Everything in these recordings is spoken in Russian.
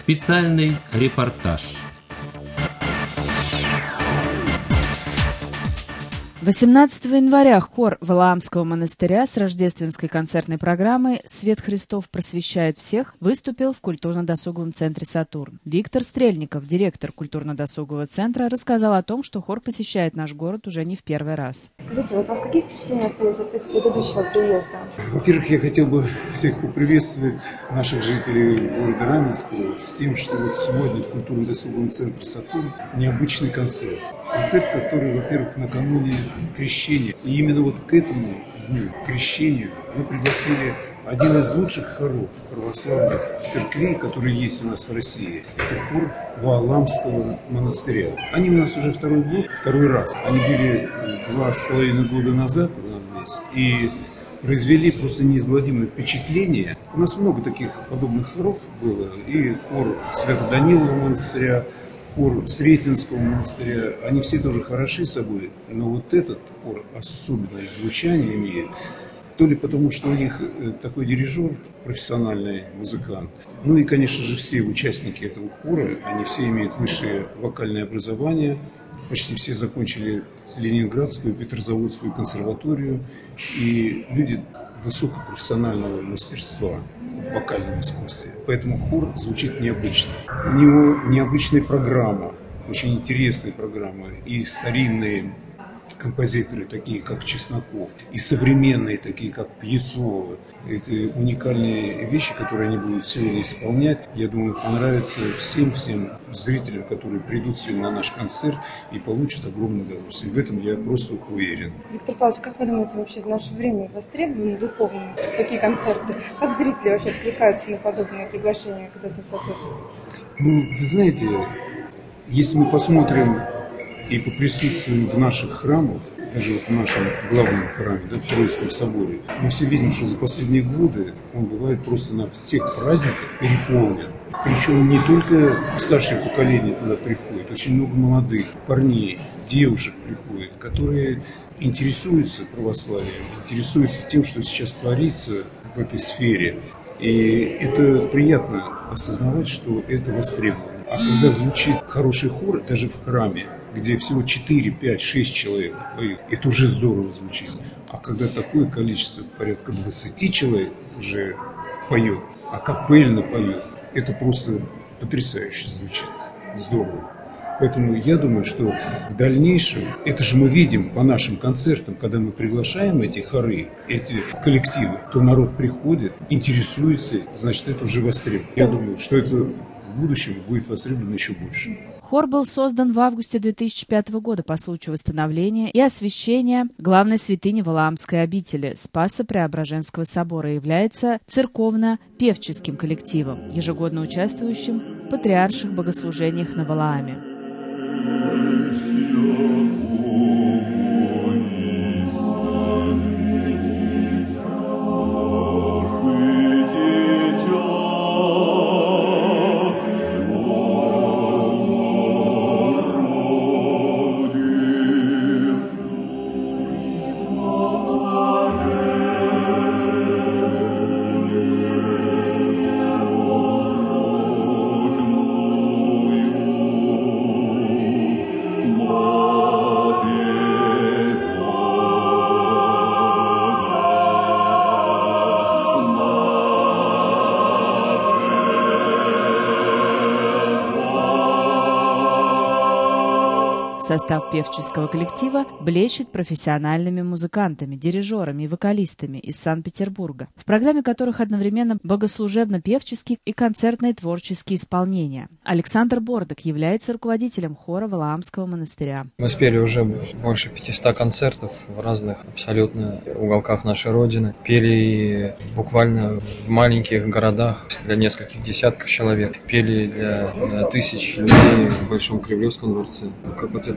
Специальный репортаж. 18 января хор Валаамского монастыря с рождественской концертной программой «Свет Христов просвещает всех» выступил в культурно-досуговом центре «Сатурн». Виктор Стрельников, директор культурно-досугового центра, рассказал о том, что хор посещает наш город уже не в первый раз. Скажите, вот у вас какие впечатления остались от их предыдущего приезда? Во-первых, я хотел бы всех поприветствовать наших жителей города Раменского с тем, что вот сегодня в культурно-досуговом центре «Сатурн» необычный концерт. Концерт, который, во-первых, накануне крещения. И именно вот к этому дню, крещению, мы пригласили один из лучших хоров православных церквей, которые есть у нас в России. Это хор Валаамского монастыря. Они у нас уже второй раз. Они были 2,5 года назад у нас здесь. И произвели просто неизгладимое впечатление. У нас много таких подобных хоров было. И хор Свято-Данилового монастыря, хор Сретенского монастыря, они все тоже хороши собой, но вот этот хор особенное звучание имеет, то ли потому, что у них такой дирижер, профессиональный музыкант, ну и, конечно же, все участники этого хора, они все имеют высшее вокальное образование, почти все закончили Ленинградскую, Петрозаводскую консерваторию, и люди высокопрофессионального мастерства в вокальном искусстве. Поэтому хор звучит необычно. У него необычная программа, очень интересная программа. И старинные композиторы, такие как Чесноков, и современные, такие как Пьецова. Это уникальные вещи, которые они будут сегодня исполнять. Я думаю, понравится всем зрителям, которые придут сегодня на наш концерт и получат огромное удовольствие. В этом я просто уверен. Виктор Павлович, как вы думаете, вообще в наше время востребованы духовно такие концерты? Как зрители вообще откликаются на подобные приглашения, когда это Сатурн? Ну, вы знаете, если мы посмотрим и поприсутствуем в наших храмах, даже вот в нашем главном храме, в Троицком соборе, мы все видим, что за последние годы он бывает просто на всех праздниках переполнен. Причем не только старшее поколение туда приходит, очень много молодых парней, девушек приходит, которые интересуются православием, интересуются тем, что сейчас творится в этой сфере. И это приятно осознавать, что это востребовано. А когда звучит хороший хор, даже в храме, где всего 4, 5, 6 человек поют, это уже здорово звучит. А когда такое количество, порядка 20 человек уже поет, а капельно поет, это просто потрясающе звучит, здорово. Поэтому я думаю, что в дальнейшем, это же мы видим по нашим концертам, когда мы приглашаем эти хоры, эти коллективы, то народ приходит, интересуется, значит, это уже востребовано. Я думаю, что это в будущем будет востребовано еще больше. Хор был создан в августе 2005 года по случаю восстановления и освящения главной святыни Валаамской обители Спасо-Преображенского собора и является церковно-певческим коллективом, ежегодно участвующим в патриарших богослужениях на Валааме. Состав певческого коллектива блещет профессиональными музыкантами, дирижерами и вокалистами из Санкт-Петербурга, в программе которых одновременно богослужебно-певческие и концертные творческие исполнения. Александр Бордок является руководителем хора Валаамского монастыря. Мы спели уже больше 500 концертов в разных абсолютно уголках нашей Родины. Пели буквально в маленьких городах для нескольких десятков человек. Пели для тысяч людей в Большом Кремлевском дворце. Как вот это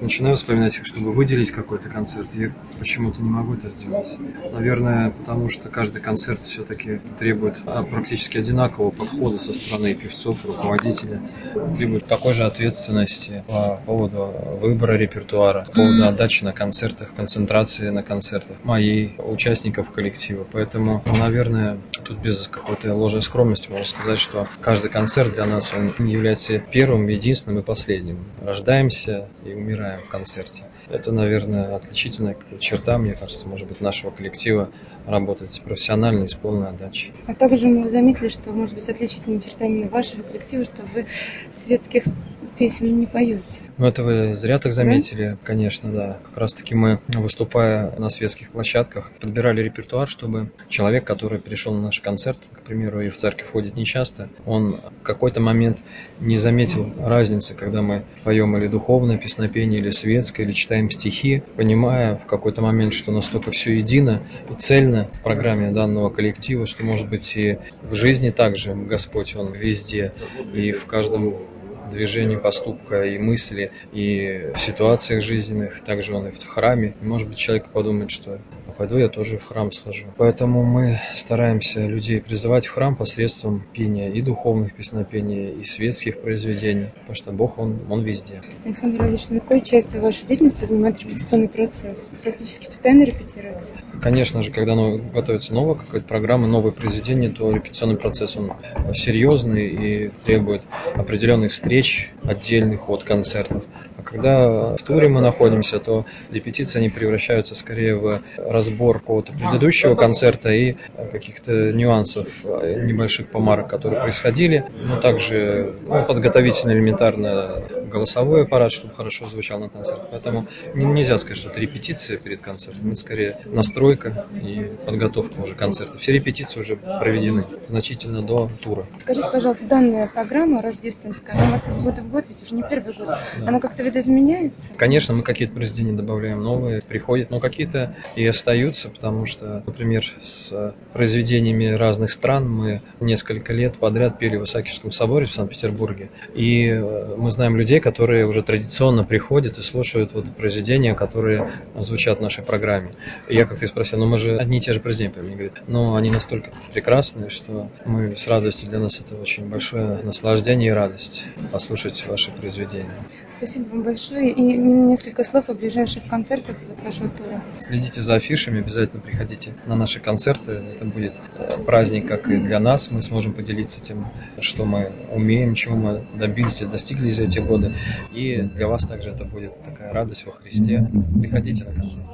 начинаю вспоминать их, чтобы выделить какой-то концерт, я почему-то не могу это сделать. Наверное, потому что каждый концерт все-таки требует практически одинакового подхода со стороны певцов, руководителя, требует такой же ответственности по поводу выбора репертуара, по поводу отдачи на концертах, концентрации на концертах моей, участников коллектива. Поэтому, наверное, тут без какой-то ложной скромности можно сказать, что каждый концерт для нас он является первым, единственным и последним. Рождаемся и умираем в концерте. Это, наверное, отличительная черта, мне кажется, может быть, нашего коллектива работать профессионально и с полной отдачей. А также мы заметили, что, может быть, отличительными чертами вашего коллектива, что вы светских песен не поете. Ну, это вы зря так заметили, конечно, да. Как раз-таки мы, выступая на светских площадках, подбирали репертуар, чтобы человек, который пришел на наш концерт, к примеру, и в церковь ходит нечасто, он в какой-то момент не заметил разницы, когда мы поем или духовное песнопение, или светское, или читаем стихи, понимая в какой-то момент, что настолько все едино и цельно в программе данного коллектива, что, может быть, и в жизни также Господь, Он везде, и в каждом движении, поступка и мысли, и в ситуациях жизненных, также он и в храме. И, может быть, человек подумает, что пойду я тоже в храм схожу. Поэтому мы стараемся людей призывать в храм посредством пения и духовных песнопений, и светских произведений, потому что Бог, Он везде. Александр Владимирович, какой частью вашей деятельности занимает репетиционный процесс? Практически постоянно репетируете? Конечно же, когда готовится новая какая-то программа, новое произведение, то репетиционный процесс, он серьезный и требует определенных встреч, отдельных от концертов. А когда в туре мы находимся, то репетиции они превращаются скорее в разбор какого-то предыдущего концерта и каких-то нюансов, небольших помарок, которые происходили. Но также подготовительно элементарно голосовой аппарат, чтобы хорошо звучал на концерте. Поэтому нельзя сказать, что это репетиция перед концертом. Это скорее настройка и подготовка уже концерта. Все репетиции уже проведены значительно до тура. Скажите, пожалуйста, данная программа рождественская, она у вас из года в год, ведь уже не первый год, она как-то видоизменяется? Конечно, мы какие-то произведения добавляем новые, приходят, но какие-то и остаются, потому что, например, с произведениями разных стран мы несколько лет подряд пели в Исаакиевском соборе в Санкт-Петербурге. И мы знаем людей, которые уже традиционно приходят и слушают произведения, которые звучат в нашей программе. И я как-то спросил, мы же одни и те же произведения пели. Они говорят, они настолько прекрасные, что мы с радостью, для нас это очень большое наслаждение и радость послушать ваши произведения. Спасибо вам большое. И несколько слов о ближайших концертах вашего тура. Следите за афишами, обязательно приходите на наши концерты. Это будет праздник, как и для нас. Мы сможем поделиться тем, что мы умеем, чего мы добились и достигли за эти годы. И для вас также это будет такая радость во Христе. Приходите на концерт.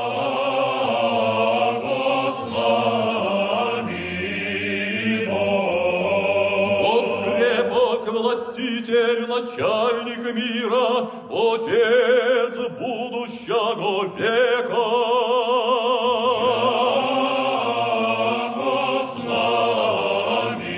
Властитель, начальник мира, Отец будущего века. С нами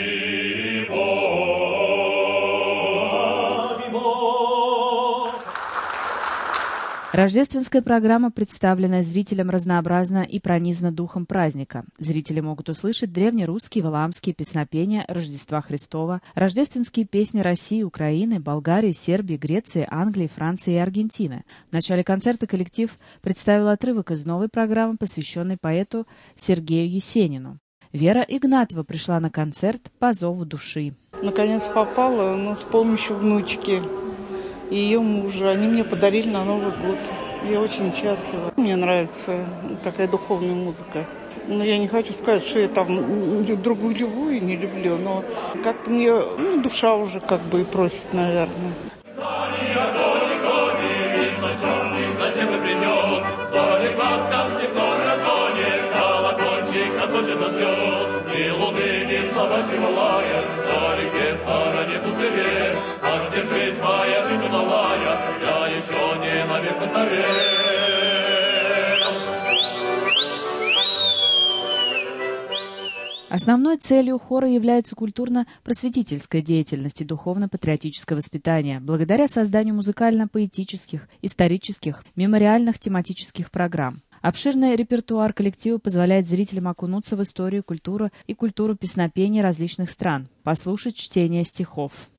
Бог. Рождественская программа представлена зрителям разнообразно и пронизана духом праздника. Зрители могут услышать древнерусские валаамские песнопения Рождества Христова, рождественские песни России, Украины, Болгарии, Сербии, Греции, Англии, Франции и Аргентины. В начале концерта коллектив представил отрывок из новой программы, посвященной поэту Сергею Есенину. Вера Игнатьева пришла на концерт по зову души. Наконец попала, но с помощью внучки и ее мужа. Они мне подарили на Новый год. Я очень счастлива. Мне нравится такая духовная музыка. Но я не хочу сказать, что я там другую любую не люблю, но как-то мне душа уже как бы и просит, наверное. Держись, моя жизнь удалая, я еще не навек постарел. Основной целью хора является культурно-просветительская деятельность и духовно-патриотическое воспитание, благодаря созданию музыкально-поэтических, исторических, мемориальных тематических программ. Обширный репертуар коллектива позволяет зрителям окунуться в историю, культуру и культуру песнопений различных стран, послушать чтение стихов.